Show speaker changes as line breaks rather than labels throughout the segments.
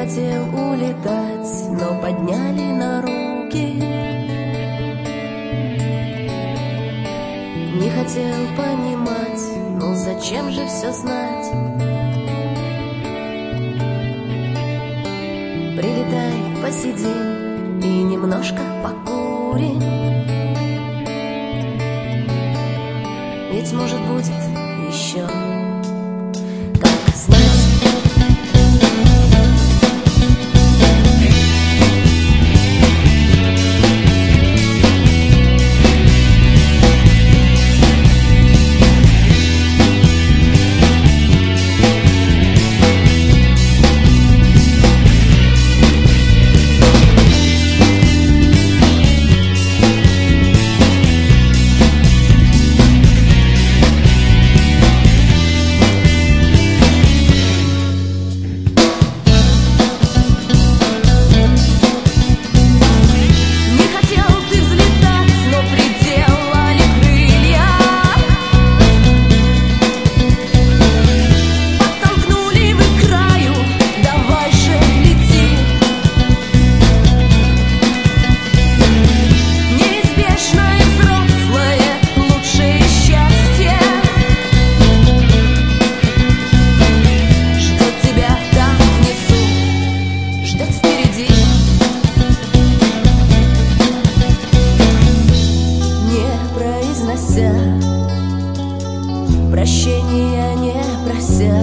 хотел улетать, но подняли на руки. Не хотел понимать, ну зачем же все знать? Прилетай, посидим и немножко покурим. Ведь может будет еще как знать. Прощения не прося,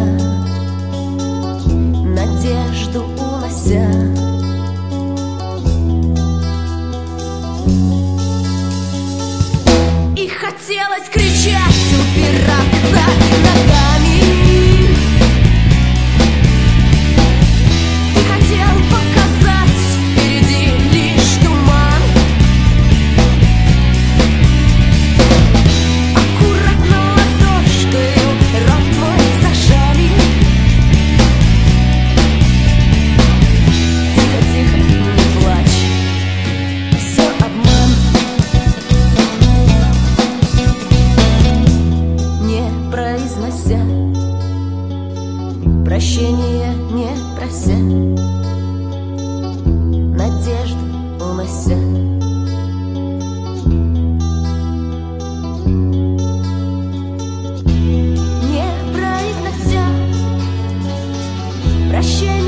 надежду унося. И хотелось кричать, упираться ногами. Ты хотел показать впереди лишь туман. Аккуратно ладошкою рот твой зажали. Тихо-тихо, не плачь, все обман. Не произнося, прощения не прося, надежду унося. Не произнося, прощения